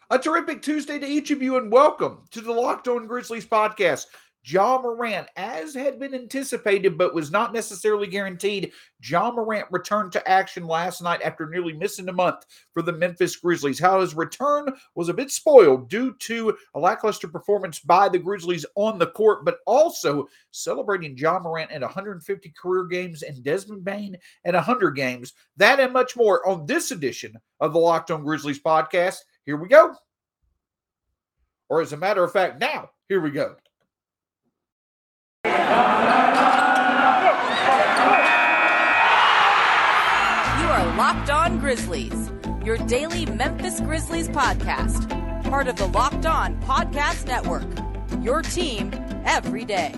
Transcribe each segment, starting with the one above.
A terrific Tuesday to each of you, and welcome to the Locked On Grizzlies podcast. Ja Morant, as had been anticipated but was not necessarily guaranteed, Ja Morant returned to action last night after nearly missing a month for the Memphis Grizzlies. How his return was a bit spoiled due to a lackluster performance by the Grizzlies on the court, but also celebrating Ja Morant at 150 career games and Desmond Bane at 100 games. That and much more on this edition of the Locked On Grizzlies podcast. Here we go. Or as a matter of fact, now, here we go. You are Locked On Grizzlies, your daily Memphis Grizzlies podcast. Part of the Locked On Podcast Network, your team every day.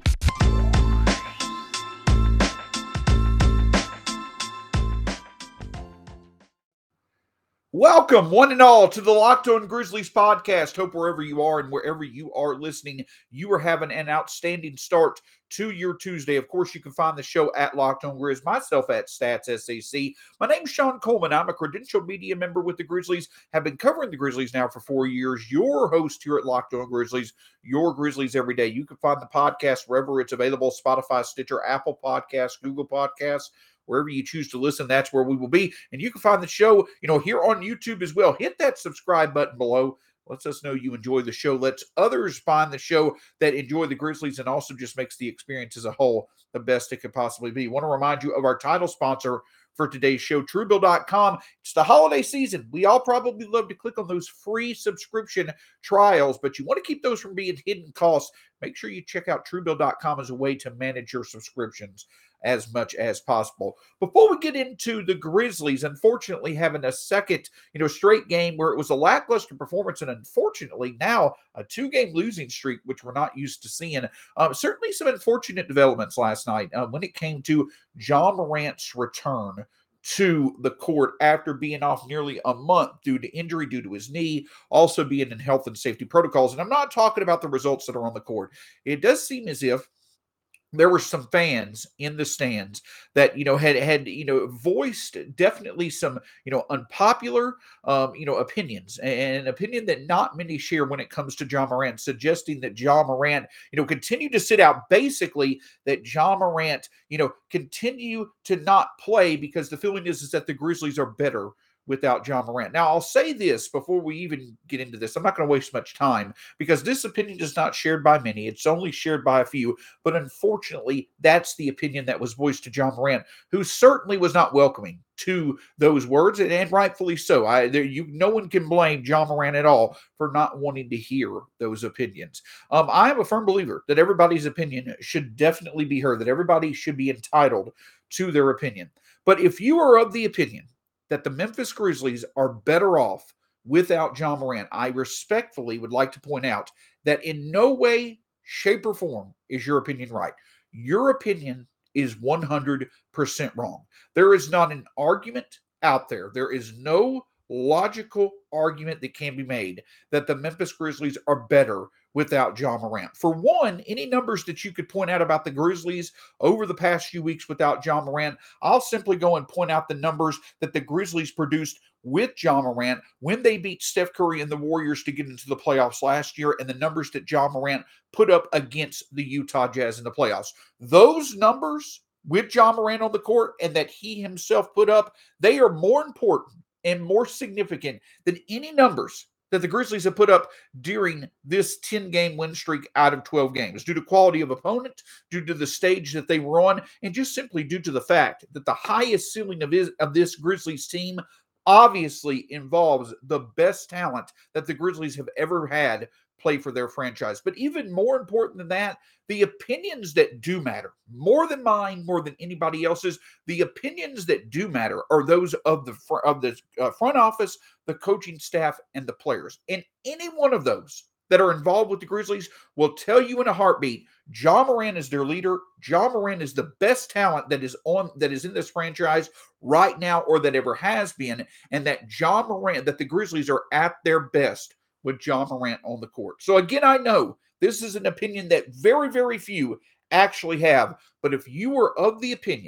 Welcome, one and all, to the Locked On Grizzlies podcast. Hope wherever you are and wherever you are listening, you are having an outstanding start to your Tuesday. Of course, you can find the show at Locked On Grizz, myself at StatsSAC. My name's Sean Coleman. I'm a credentialed media member with the Grizzlies, have been covering the Grizzlies now for 4 years. Your host here at Locked On Grizzlies, your Grizzlies every day. You can find the podcast wherever it's available: Spotify, Stitcher, Apple Podcasts, Google Podcasts. Wherever you choose to listen, that's where we will be. And you can find the show, here on YouTube as well. Hit that subscribe button below. Lets us know you enjoy the show. Lets others find the show that enjoy the Grizzlies, and also just makes the experience as a whole the best it could possibly be. I want to remind you of our title sponsor for today's show, Truebill.com. It's the holiday season. We all probably love to click on those free subscription trials, but you want to keep those from being hidden costs. Make sure you check out Truebill.com as a way to manage your subscriptions as much as possible. Before we get into the Grizzlies, unfortunately having a second, straight game where it was a lackluster performance, and unfortunately now a 2-game losing streak, which we're not used to seeing. Certainly some unfortunate developments last night when it came to Ja Morant's return to the court after being off nearly a month due to injury, due to his knee, also being in health and safety protocols. And I'm not talking about the results that are on the court. It does seem as if there were some fans in the stands that, had voiced definitely some, unpopular, opinions, and an opinion that not many share when it comes to Ja Morant, suggesting that Ja Morant, continue to sit out, basically that Ja Morant, continue to not play because the feeling is that the Grizzlies are better without Ja Morant. Now, I'll say this before we even get into this. I'm not going to waste much time because this opinion is not shared by many. It's only shared by a few. But unfortunately, that's the opinion that was voiced to Ja Morant, who certainly was not welcoming to those words, and rightfully so. No one can blame Ja Morant at all for not wanting to hear those opinions. I am a firm believer that everybody's opinion should definitely be heard, that everybody should be entitled to their opinion. But if you are of the opinion that the Memphis Grizzlies are better off without Ja Morant, I respectfully would like to point out that in no way, shape, or form is your opinion right. Your opinion is 100% wrong. There is not an argument out there. There is no logical argument that can be made that the Memphis Grizzlies are better without Ja Morant. For one, any numbers that you could point out about the Grizzlies over the past few weeks without Ja Morant, I'll simply go and point out the numbers that the Grizzlies produced with Ja Morant when they beat Steph Curry and the Warriors to get into the playoffs last year, and the numbers that Ja Morant put up against the Utah Jazz in the playoffs. Those numbers with Ja Morant on the court and that he himself put up, they are more important and more significant than any numbers that the Grizzlies have put up during this 10-game win streak out of 12 games, due to quality of opponent, due to the stage that they were on, and just simply due to the fact that the highest ceiling of this Grizzlies team obviously involves the best talent that the Grizzlies have ever had play for their franchise. But even more important than that, the opinions that do matter, more than mine, more than anybody else's, the opinions that do matter are those of the front office, the coaching staff, and the players. And any one of those that are involved with the Grizzlies will tell you in a heartbeat, Ja Morant is their leader. Ja Morant is the best talent that is in this franchise right now, or that ever has been, and that the Grizzlies are at their best with Ja Morant on the court. So again, I know this is an opinion that very, very few actually have, but if you are of the opinion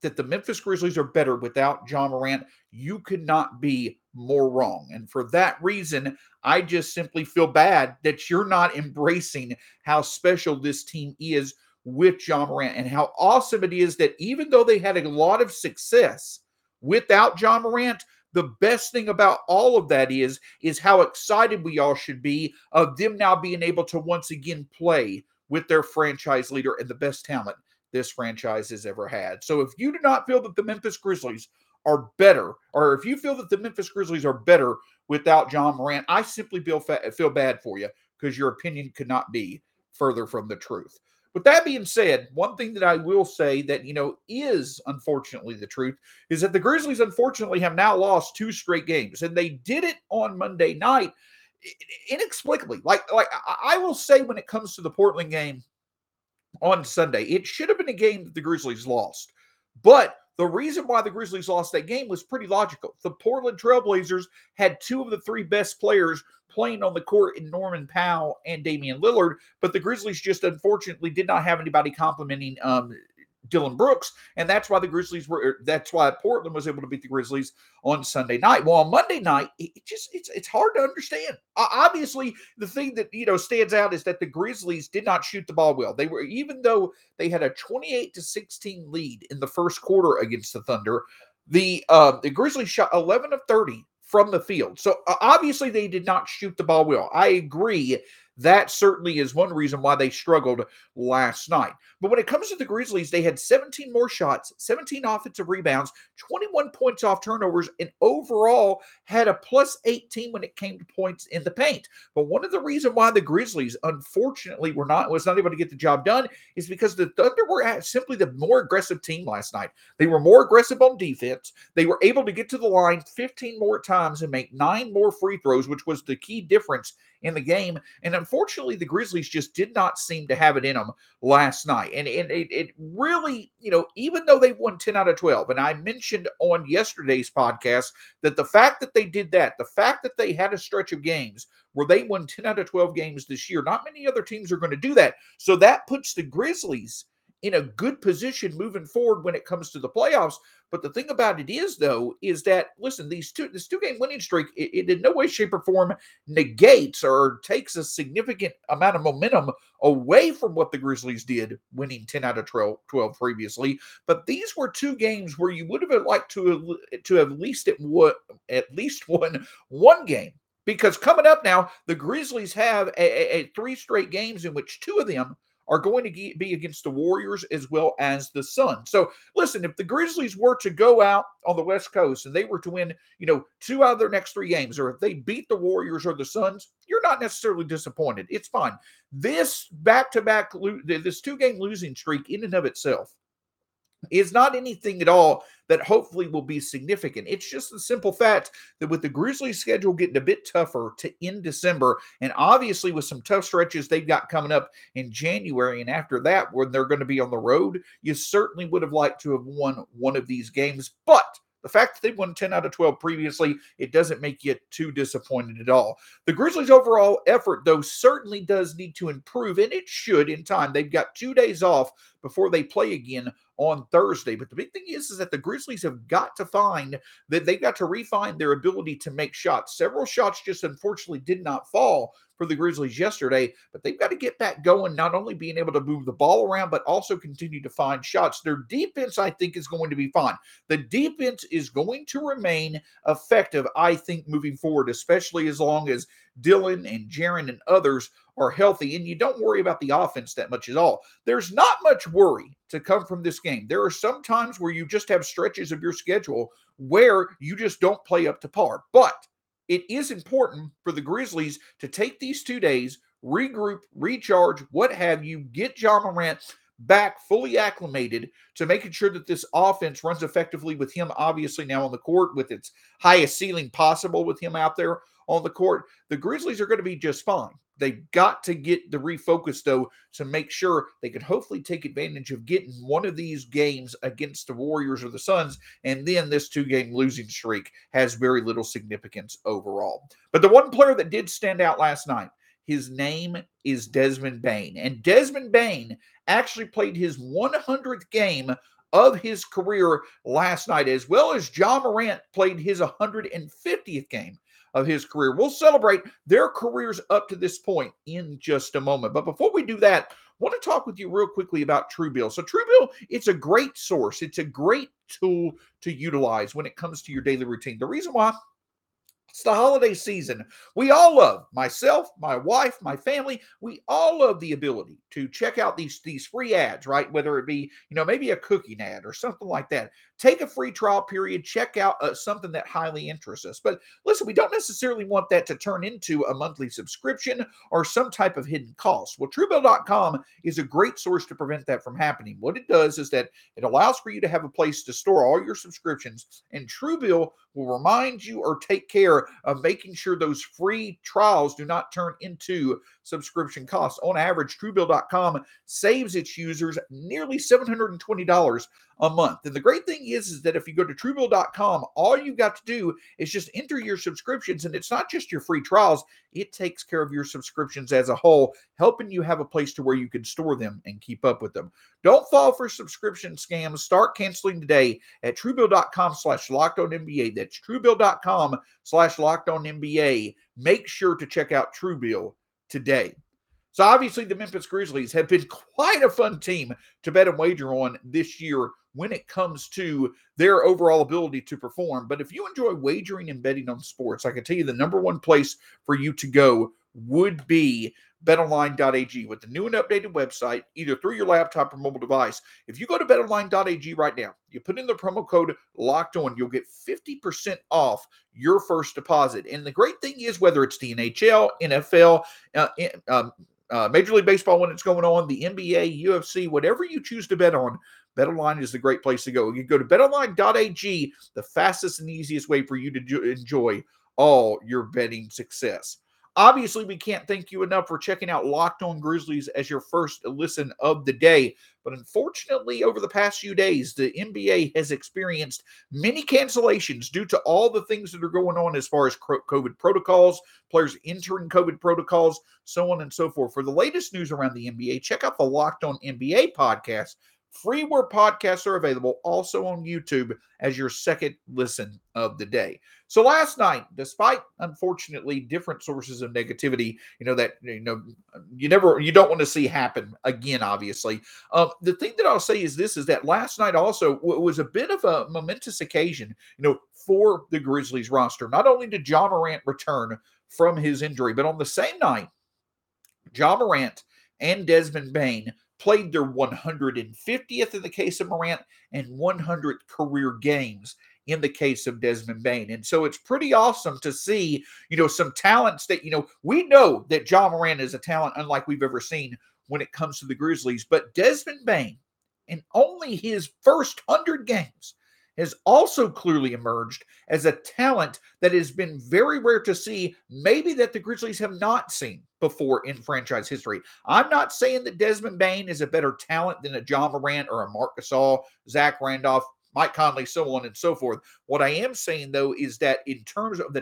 that the Memphis Grizzlies are better without Ja Morant, you could not be more wrong. And for that reason, I just simply feel bad that you're not embracing how special this team is with Ja Morant and how awesome it is that even though they had a lot of success without Ja Morant, the best thing about all of that is how excited we all should be of them now being able to once again play with their franchise leader and the best talent this franchise has ever had. So if you do not feel that the Memphis Grizzlies are better, or if you feel that the Memphis Grizzlies are better without Ja Morant, I simply feel bad for you because your opinion could not be further from the truth. With that being said, one thing that I will say that, is unfortunately the truth is that the Grizzlies unfortunately have now lost 2 straight games, and they did it on Monday night inexplicably. Like I will say when it comes to the Portland game on Sunday, it should have been a game that the Grizzlies lost. But the reason why the Grizzlies lost that game was pretty logical. The Portland Trailblazers had 2 of the 3 best players playing on the court in Norman Powell and Damian Lillard, but the Grizzlies just unfortunately did not have anybody complimenting Dillon Brooks, and that's why that's why Portland was able to beat the Grizzlies on Sunday night. Well, on Monday night, it's hard to understand. Obviously, the thing that stands out is that the Grizzlies did not shoot the ball well. They were, even though they had a 28-16 lead in the first quarter against the Thunder, the Grizzlies shot 11 of 30 from the field. So obviously they did not shoot the ball well. I agree. That certainly is one reason why they struggled last night. But when it comes to the Grizzlies, they had 17 more shots, 17 offensive rebounds, 21 points off turnovers, and overall had a plus 18 when it came to points in the paint. But one of the reasons why the Grizzlies, unfortunately, was not able to get the job done is because the Thunder were simply the more aggressive team last night. They were more aggressive on defense. They were able to get to the line 15 more times and make 9 more free throws, which was the key difference in the game. And unfortunately, the Grizzlies just did not seem to have it in them last night. And it really, even though they won 10 out of 12, and I mentioned on yesterday's podcast that the fact that they did that, the fact that they had a stretch of games where they won 10 out of 12 games this year, not many other teams are going to do that. So that puts the Grizzlies in a good position moving forward when it comes to the playoffs. But the thing about it is, though, is that, listen, this 2-game winning streak, it in no way, shape, or form negates or takes a significant amount of momentum away from what the Grizzlies did, winning 10 out of 12 previously. But these were 2 games where you would have liked to have at least won one game. Because coming up now, the Grizzlies have a 3 straight games in which 2 of them are going to be against the Warriors as well as the Suns. So, listen, if the Grizzlies were to go out on the West Coast and they were to win, 2 out of their next 3 games, or if they beat the Warriors or the Suns, you're not necessarily disappointed. It's fine. This back-to-back, this 2-game losing streak in and of itself is not anything at all that hopefully will be significant. It's just the simple fact that with the Grizzlies schedule getting a bit tougher to end December, and obviously with some tough stretches they've got coming up in January, and after that when they're going to be on the road, you certainly would have liked to have won one of these games. But the fact that they won 10 out of 12 previously, it doesn't make you too disappointed at all. The Grizzlies' overall effort, though, certainly does need to improve, and it should in time. They've got 2 days off before they play again on Thursday. But the big thing is that the Grizzlies have got to find that they've got to refine their ability to make shots. Several shots just unfortunately did not fall for the Grizzlies yesterday, but they've got to get back going, not only being able to move the ball around, but also continue to find shots. Their defense, I think, is going to be fine. The defense is going to remain effective, I think, moving forward, especially as long as Dillon and Jaren and others are healthy, and you don't worry about the offense that much at all. There's not much worry to come from this game. There are some times where you just have stretches of your schedule where you just don't play up to par, but it is important for the Grizzlies to take these 2 days, regroup, recharge, what have you, get Ja Morant back fully acclimated to making sure that this offense runs effectively with him obviously now on the court with its highest ceiling possible with him out there on the court. The Grizzlies are going to be just fine. They've got to get the refocus, though, to make sure they can hopefully take advantage of getting one of these games against the Warriors or the Suns, and then this 2-game losing streak has very little significance overall. But the one player that did stand out last night, his name is Desmond Bane. And Desmond Bane actually played his 100th game of his career last night, as well as Ja Morant played his 150th game of his career. We'll celebrate their careers up to this point in just a moment. But before we do that, I want to talk with you real quickly about Truebill. So Truebill, it's a great source. It's a great tool to utilize when it comes to your daily routine. The reason why, it's the holiday season. We all love, myself, my wife, my family, we all love the ability to check out these free ads, right? Whether it be, maybe a cooking ad or something like that. Take a free trial period, check out something that highly interests us. But listen, we don't necessarily want that to turn into a monthly subscription or some type of hidden cost. Well, Truebill.com is a great source to prevent that from happening. What it does is that it allows for you to have a place to store all your subscriptions, and Truebill will remind you or take care of making sure those free trials do not turn into subscription costs. On average, Truebill.com saves its users nearly $720 a month. And the great thing is that if you go to Truebill.com, all you got to do is just enter your subscriptions, and it's not just your free trials, it takes care of your subscriptions as a whole, helping you have a place to where you can store them and keep up with them. Don't fall for subscription scams. Start canceling today at Truebill.com/LockedOnNBA. That's Truebill.com/LockedOnNBA. Make sure to check out Truebill today. So obviously the Memphis Grizzlies have been quite a fun team to bet and wager on this year when it comes to their overall ability to perform. But if you enjoy wagering and betting on sports, I can tell you the number one place for you to go would be betonline.ag with the new and updated website, either through your laptop or mobile device. If you go to betonline.ag right now, you put in the promo code Locked On, you'll get 50% off your first deposit. And the great thing is, whether it's the NHL, NFL, Major League Baseball when it's going on, the NBA, UFC, whatever you choose to bet on, BetOnline is the great place to go. You go to betonline.ag, the fastest and easiest way for you to enjoy all your betting success. Obviously, we can't thank you enough for checking out Locked On Grizzlies as your first listen of the day. But unfortunately, over the past few days, the NBA has experienced many cancellations due to all the things that are going on as far as COVID protocols, players entering COVID protocols, so on and so forth. For the latest news around the NBA, check out the Locked On NBA podcast, free where podcasts are available, also on YouTube as your second listen of the day. So last night, despite unfortunately different sources of negativity, you don't want to see happen again, obviously. The thing that I'll say is this, is that last night also was a bit of a momentous occasion, for the Grizzlies roster. Not only did Ja Morant return from his injury, but on the same night, Ja Morant and Desmond Bane played their 150th in the case of Morant and 100th career games in the case of Desmond Bane. And so it's pretty awesome to see, some talents that, we know that Ja Morant is a talent unlike we've ever seen when it comes to the Grizzlies. But Desmond Bane, in only his first 100 games, has also clearly emerged as a talent that has been very rare to see, maybe that the Grizzlies have not seen before in franchise history. I'm not saying that Desmond Bane is a better talent than a Ja Morant or a Marc Gasol, Zach Randolph, Mike Conley, so on and so forth. What I am saying, though, is that in terms of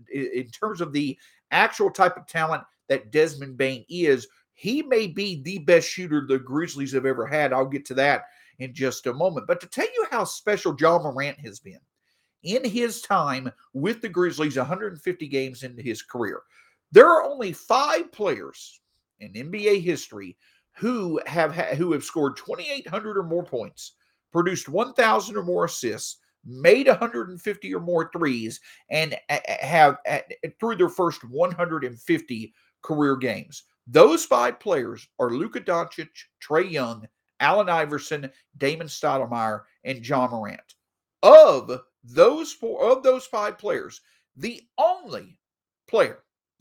the actual type of talent that Desmond Bane is, he may be the best shooter the Grizzlies have ever had. I'll get to that in just a moment. But to tell you how special Ja Morant has been in his time with the Grizzlies, 150 games into his career, there are only 5 players in NBA history who have scored 2,800 or more points, produced 1,000 or more assists, made 150 or more threes, and have through their first 150 career games. Those 5 players are Luka Doncic, Trae Young, Allen Iverson, Damon Stoudemire, and Ja Morant. Of those 5 players, the only player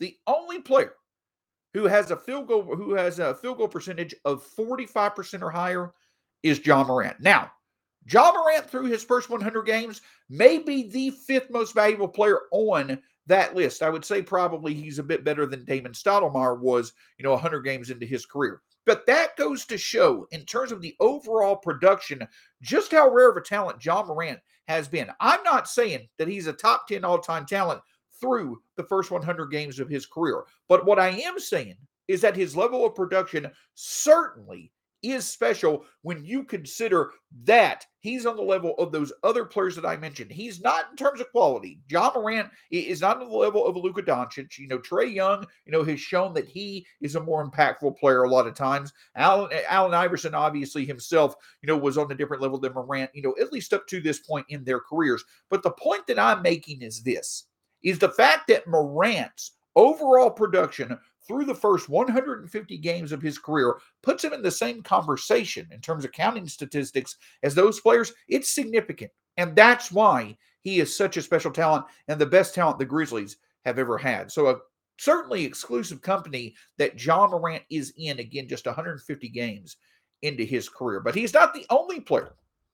who has a field goal percentage of 45% or higher is Ja Morant. Now, Ja Morant, through his first 100 games, may be the 5th most valuable player on that list. I would say probably he's a bit better than Damon Stoudemire was, 100 games into his career. But that goes to show, in terms of the overall production, just how rare of a talent Ja Morant has been. I'm not saying that he's a top 10 all-time talent through the first 100 games of his career. But what I am saying is that his level of production certainly is special when you consider that he's on the level of those other players that I mentioned. He's not in terms of quality. Ja Morant is not on the level of a Luka Doncic. Trae Young, has shown that he is a more impactful player a lot of times. Allen Iverson, obviously himself, was on a different level than Morant, at least up to this point in their careers. But the point that I'm making is this, is the fact that Morant's overall production through the first 150 games of his career puts him in the same conversation in terms of counting statistics as those players. It's significant. And that's why he is such a special talent and the best talent the Grizzlies have ever had. So a certainly exclusive company that Ja Morant is in, again, just 150 games into his career. But he's not the only player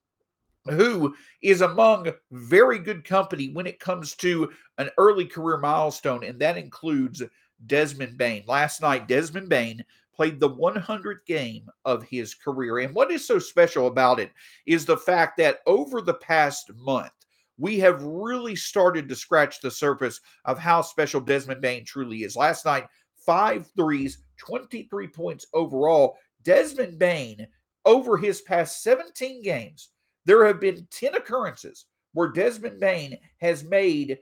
who is among very good company when it comes to an early career milestone, and that includes Desmond Bane. Last night, Desmond Bane played the 100th game of his career. And what is so special about it is the fact that over the past month, we have really started to scratch the surface of how special Desmond Bane truly is. Last night, 5 threes, 23 points overall. Desmond Bane, over his past 17 games, there have been 10 occurrences where Desmond Bane has made,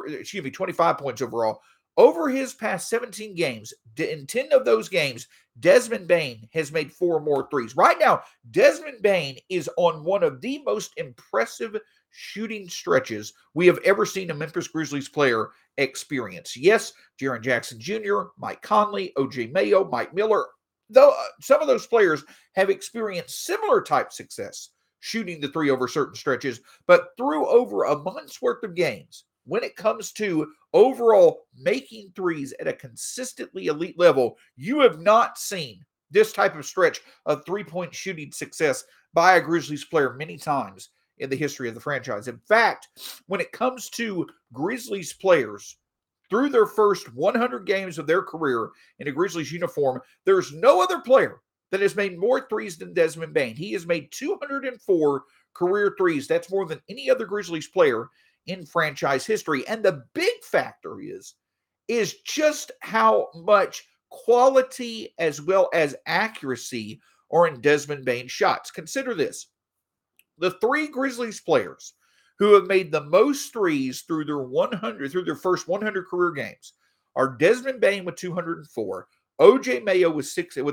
25 points overall. Over his past 17 games, in 10 of those games, Desmond Bane has made 4 or more threes. Right now, Desmond Bane is on one of the most impressive shooting stretches we have ever seen a Memphis Grizzlies player experience. Yes, Jaren Jackson Jr., Mike Conley, O.J. Mayo, Mike Miller, though some of those players have experienced similar type success shooting the three over certain stretches, but through over a month's worth of games, when it comes to overall making threes at a consistently elite level, you have not seen this type of stretch of three-point shooting success by a Grizzlies player many times in the history of the franchise. In fact, when it comes to Grizzlies players through their first 100 games of their career in a Grizzlies uniform, there's no other player that has made more threes than Desmond Bane. He has made 204 career threes. That's more than any other Grizzlies player in franchise history. And the big factor is just how much quality as well as accuracy are in Desmond Bane's shots. Consider this. The 3 Grizzlies players who have made the most threes through their first 100 career games are Desmond Bane with 204, O.J. Mayo with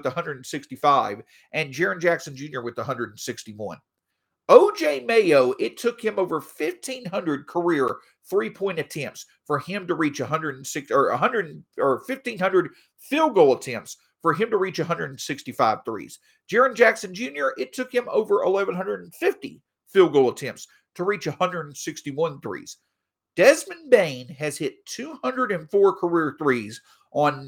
165, and Jaren Jackson Jr. with 161. O.J. Mayo, it took him over 1,500 career three-point attempts for him to reach 1,500 field goal attempts for him to reach 165 threes. Jaren Jackson Jr., it took him over 1,150 field goal attempts to reach 161 threes. Desmond Bane has hit 204 career threes on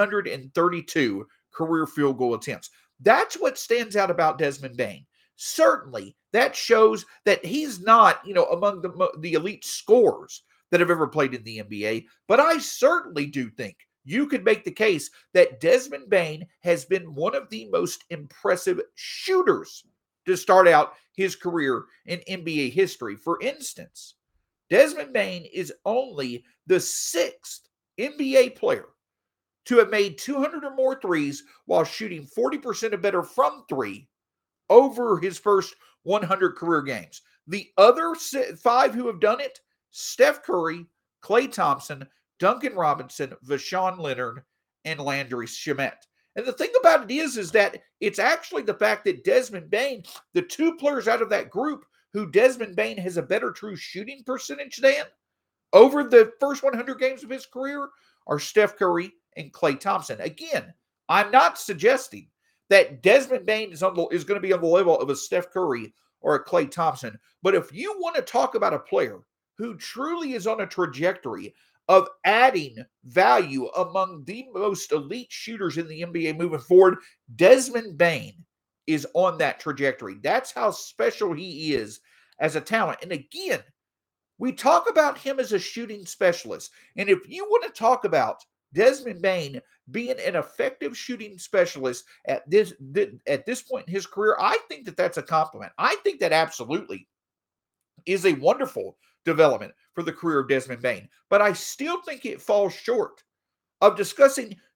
932 career field goal attempts. That's what stands out about Desmond Bane. Certainly, that shows that he's not, among the elite scorers that have ever played in the NBA. But I certainly do think you could make the case that Desmond Bane has been one of the most impressive shooters to start out his career in NBA history. For instance, Desmond Bane is only the 6th NBA player to have made 200 or more threes while shooting 40% or better from 3 over his first 100 career games. The other 5 who have done it, Steph Curry, Klay Thompson, Duncan Robinson, Vashawn Leonard, and Landry Shamet. And the thing about it is that it's actually the fact that Desmond Bane, the 2 players out of that group who Desmond Bane has a better true shooting percentage than over the first 100 games of his career are Steph Curry and Klay Thompson. Again, I'm not suggesting that Desmond Bane is going to be on the level of a Steph Curry or a Klay Thompson. But if you want to talk about a player who truly is on a trajectory of adding value among the most elite shooters in the NBA moving forward, Desmond Bane is on that trajectory. That's how special he is as a talent. And again, we talk about him as a shooting specialist. And if you want to talk about Desmond Bane being an effective shooting specialist at this point in his career, I think that that's a compliment. I think that absolutely is a wonderful development for the career of Desmond Bane. But I still think it falls short of discussing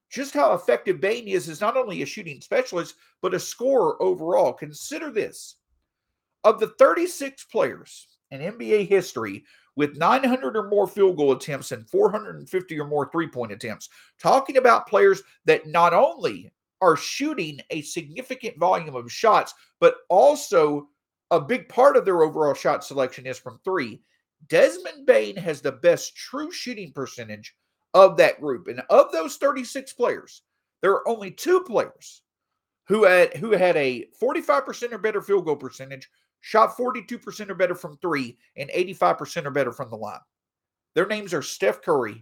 just how effective Bane is not only a shooting specialist, but a scorer overall. Consider this. Of the 36 players in NBA history with 900 or more field goal attempts and 450 or more three-point attempts, talking about players that not only are shooting a significant volume of shots, but also a big part of their overall shot selection is from three. Desmond Bane has the best true shooting percentage of that group. And of those 36 players, there are only two players who had a 45% or better field goal percentage, shot 42% or better from three, and 85% or better from the line. Their names are Steph Curry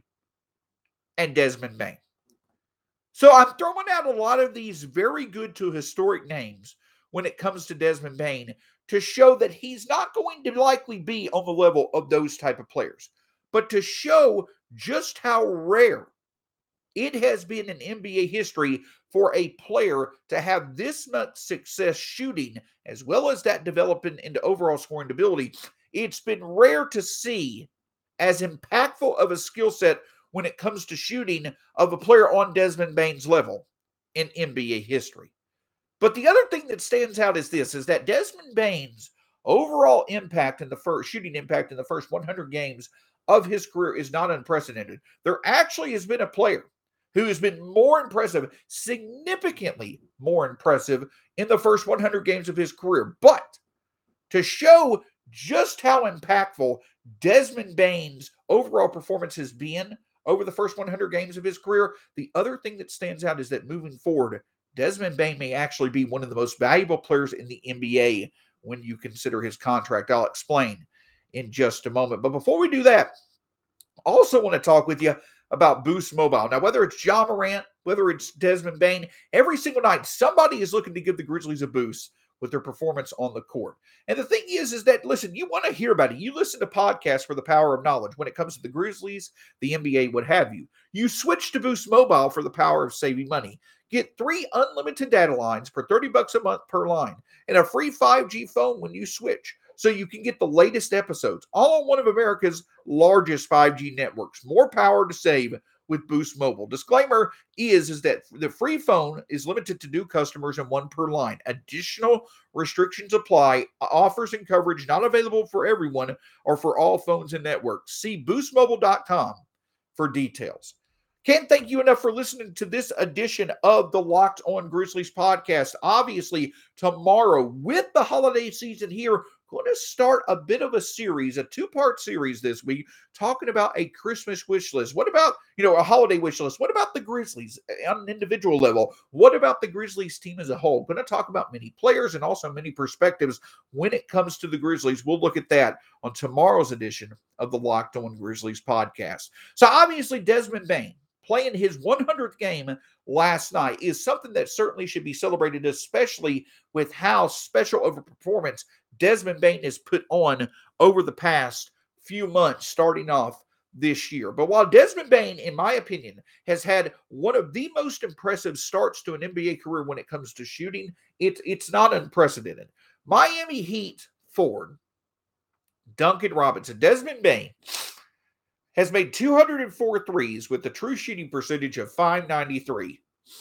and Desmond Bane. So I'm throwing out a lot of these very good to historic names when it comes to Desmond Bane to show that he's not going to likely be on the level of those type of players, but to show just how rare it has been in NBA history for a player to have this much success shooting, as well as that developing into overall scoring ability. It's been rare to see as impactful of a skill set when it comes to shooting of a player on Desmond Bane's level in NBA history. But the other thing that stands out is this, is that Desmond Bane's overall impact in the first shooting impact in the first 100 games of his career is not unprecedented. There actually has been a player who has been more impressive, significantly more impressive in the first 100 games of his career. But to show just how impactful Desmond Bane's overall performance has been over the first 100 games of his career, the other thing that stands out is that moving forward, Desmond Bane may actually be one of the most valuable players in the NBA when you consider his contract. I'll explain in just a moment. But before we do that, I also want to talk with you about Boost Mobile. Now, whether it's Ja Morant, whether it's Desmond Bane, every single night, somebody is looking to give the Grizzlies a boost with their performance on the court. And the thing is that, listen, you want to hear about it. You listen to podcasts for the power of knowledge when it comes to the Grizzlies, the NBA, what have you. You switch to Boost Mobile for the power of saving money. Get 3 unlimited data lines for $30 a month per line and a free 5G phone when you switch, so you can get the latest episodes, all on one of America's largest 5G networks. More power to save with Boost Mobile. Disclaimer is that the free phone is limited to new customers and one per line. Additional restrictions apply. Offers and coverage not available for everyone or for all phones and networks. See boostmobile.com for details. Can't thank you enough for listening to this edition of the Locked On Grizzlies podcast. Obviously, tomorrow, with the holiday season here, going to start a bit of a series, a 2-part series this week, talking about a Christmas wish list. What about, a holiday wish list? What about the Grizzlies on an individual level? What about the Grizzlies team as a whole? Going to talk about many players and also many perspectives when it comes to the Grizzlies. We'll look at that on tomorrow's edition of the Locked On Grizzlies podcast. So obviously, Desmond Bane playing his 100th game last night is something that certainly should be celebrated, especially with how special of a performance Desmond Bane has put on over the past few months, starting off this year. But while Desmond Bane, in my opinion, has had one of the most impressive starts to an NBA career when it comes to shooting, it's not unprecedented. Miami Heat forward Duncan Robinson, Desmond Bane, has made 204 threes with a true shooting percentage of .593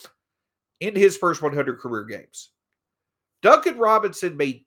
in his first 100 career games. Duncan Robinson made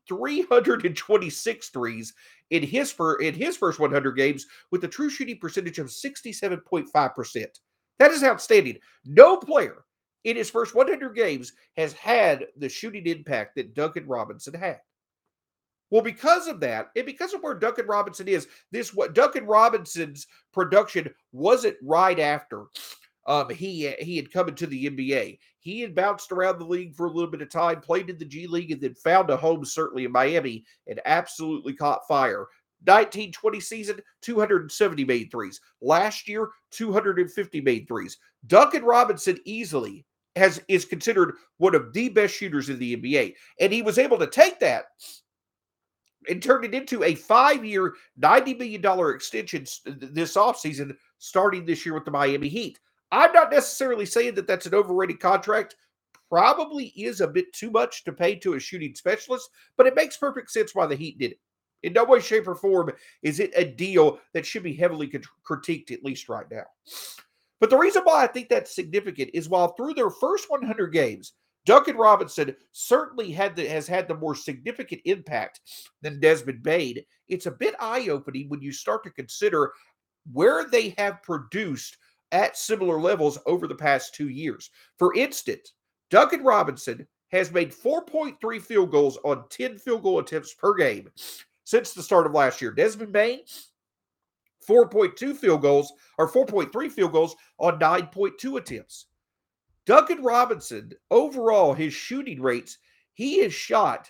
326 threes in his first 100 games with a true shooting percentage of 67.5%. That is outstanding. No player in his first 100 games has had the shooting impact that Duncan Robinson had. Well, because of that, and because of where Duncan Robinson is, Duncan Robinson's production wasn't right after he had come into the NBA. He had bounced around the league for a little bit of time, played in the G League, and then found a home, certainly in Miami, and absolutely caught fire. 19-20 season, 270 made threes. Last year, 250 made threes. Duncan Robinson easily is considered one of the best shooters in the NBA, and he was able to take that and turned it into a 5-year, $90 million extension this offseason, starting this year with the Miami Heat. I'm not necessarily saying that that's an overrated contract. Probably is a bit too much to pay to a shooting specialist, but it makes perfect sense why the Heat did it. In no way, shape, or form is it a deal that should be heavily critiqued, at least right now. But the reason why I think that's significant is while through their first 100 games, Duncan Robinson certainly has had the more significant impact than Desmond Bane. It's a bit eye-opening when you start to consider where they have produced at similar levels over the past 2 years. For instance, Duncan Robinson has made 4.3 field goals on 10 field goal attempts per game since the start of last year. Desmond Bane, 4.2 field goals or 4.3 field goals on 9.2 attempts. Duncan Robinson, overall, his shooting rates, he has shot,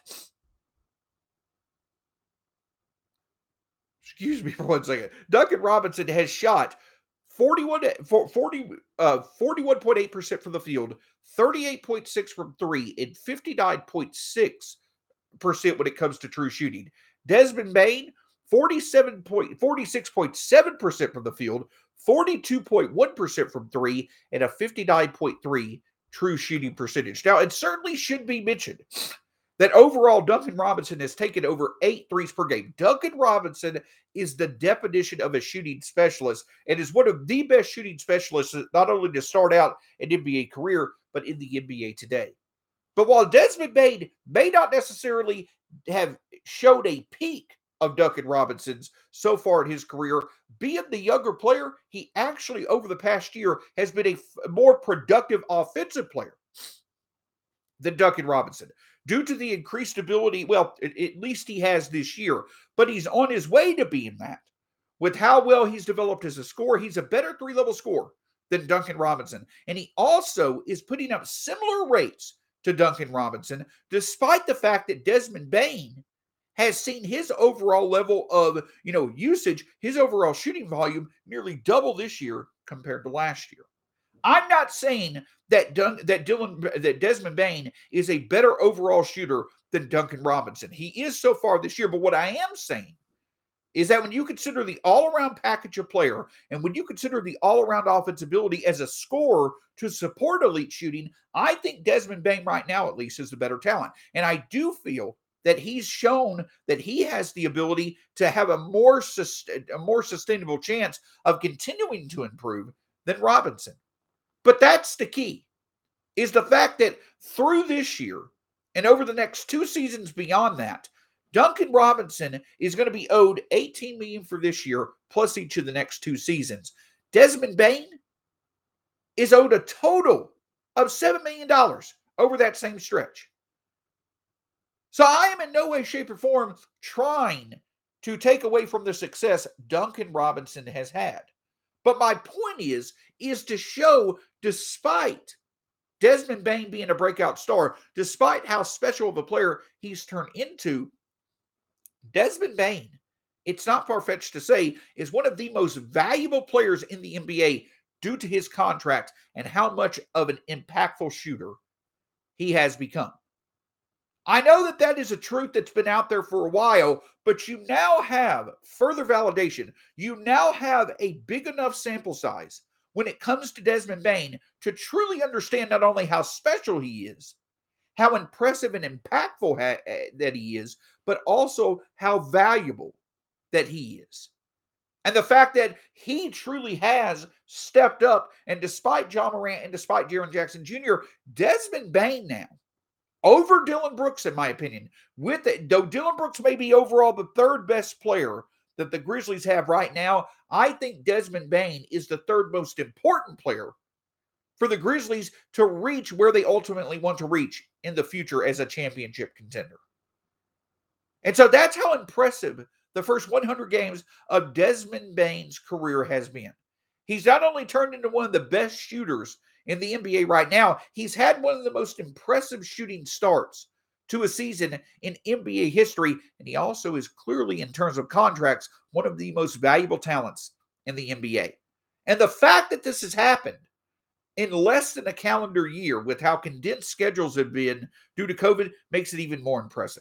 excuse me for 1 second. Duncan Robinson has shot 41.8% from the field, 38.6 from three, and 59.6% when it comes to true shooting. Desmond Bane, 46.7% from the field, 42.1% from three, and a 59.3 true shooting percentage. Now, it certainly should be mentioned that overall Duncan Robinson has taken over 8 threes per game. Duncan Robinson is the definition of a shooting specialist and is one of the best shooting specialists, not only to start out an NBA career, but in the NBA today. But while Desmond Bane may not necessarily have showed a peak of Duncan Robinson's so far in his career, being the younger player, he actually over the past year has been a more productive offensive player than Duncan Robinson. Due to the increased ability, well, at least he has this year, but he's on his way to being that. With how well he's developed as a scorer, he's a better three-level scorer than Duncan Robinson. And he also is putting up similar rates to Duncan Robinson, despite the fact that Desmond Bane has seen his overall level of, usage, his overall shooting volume nearly double this year compared to last year. I'm not saying that Desmond Bane is a better overall shooter than Duncan Robinson. He is so far this year, but what I am saying is that when you consider the all-around package of player and when you consider the all-around offense ability as a scorer to support elite shooting, I think Desmond Bane right now at least is the better talent. And I do feel that he's shown that he has the ability to have a more sustainable chance of continuing to improve than Robinson. But that's the key, is the fact that through this year and over the next 2 seasons beyond that, Duncan Robinson is going to be owed $18 million for this year, plus each of the next 2 seasons. Desmond Bane is owed a total of $7 million over that same stretch. So I am in no way, shape, or form trying to take away from the success Duncan Robinson has had. But my point is to show, despite Desmond Bane being a breakout star, despite how special of a player he's turned into, Desmond Bane, it's not far-fetched to say, is one of the most valuable players in the NBA due to his contract and how much of an impactful shooter he has become. I know that is a truth that's been out there for a while, but you now have further validation. You now have a big enough sample size when it comes to Desmond Bane to truly understand not only how special he is, how impressive and impactful that he is, but also how valuable that he is. And the fact that he truly has stepped up, and despite Ja Morant and despite Jaren Jackson Jr., Desmond Bane now, over Dillon Brooks, in my opinion, though Dillon Brooks may be overall the third best player that the Grizzlies have right now, I think Desmond Bane is the third most important player for the Grizzlies to reach where they ultimately want to reach in the future as a championship contender. And so that's how impressive the first 100 games of Desmond Bane's career has been. He's not only turned into one of the best shooters in the NBA right now, he's had one of the most impressive shooting starts to a season in NBA history, and he also is clearly, in terms of contracts, one of the most valuable talents in the NBA. And the fact that this has happened in less than a calendar year with how condensed schedules have been due to COVID makes it even more impressive.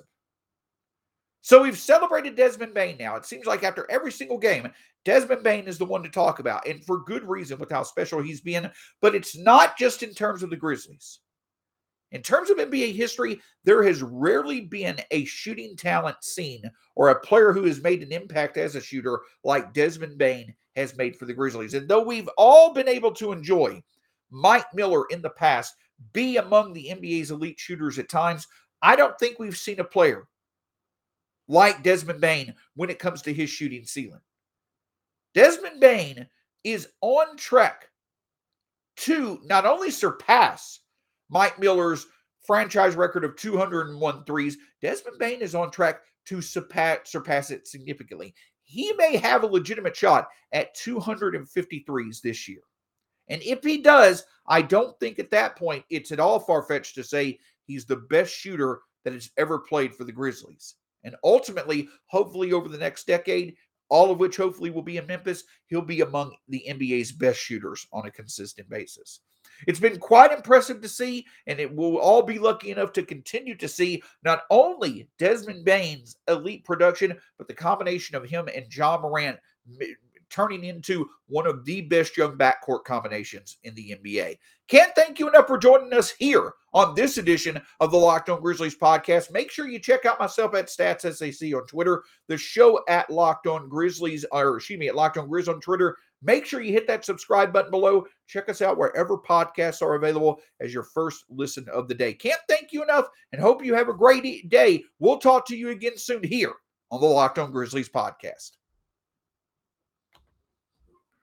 So we've celebrated Desmond Bane now. It seems like after every single game, Desmond Bane is the one to talk about, and for good reason with how special he's been. But it's not just in terms of the Grizzlies. In terms of NBA history, there has rarely been a shooting talent seen or a player who has made an impact as a shooter like Desmond Bane has made for the Grizzlies. And though we've all been able to enjoy Mike Miller in the past be among the NBA's elite shooters at times, I don't think we've seen a player like Desmond Bane when it comes to his shooting ceiling. Desmond Bane is on track to not only surpass Mike Miller's franchise record of 201 threes, Desmond Bane is on track to surpass it significantly. He may have a legitimate shot at 250 threes this year. And if he does, I don't think at that point it's at all far-fetched to say he's the best shooter that has ever played for the Grizzlies. And ultimately, hopefully over the next decade, all of which hopefully will be in Memphis, he'll be among the NBA's best shooters on a consistent basis. It's been quite impressive to see, and it will all be lucky enough to continue to see not only Desmond Bane's elite production, but the combination of him and Ja Morant turning into one of the best young backcourt combinations in the NBA. Can't thank you enough for joining us here on this edition of the Locked On Grizzlies podcast. Make sure you check out myself at StatsSAC on Twitter, the show at Locked On Grizzlies, at Locked On Grizz on Twitter. Make sure you hit that subscribe button below. Check us out wherever podcasts are available as your first listen of the day. Can't thank you enough and hope you have a great day. We'll talk to you again soon here on the Locked On Grizzlies podcast.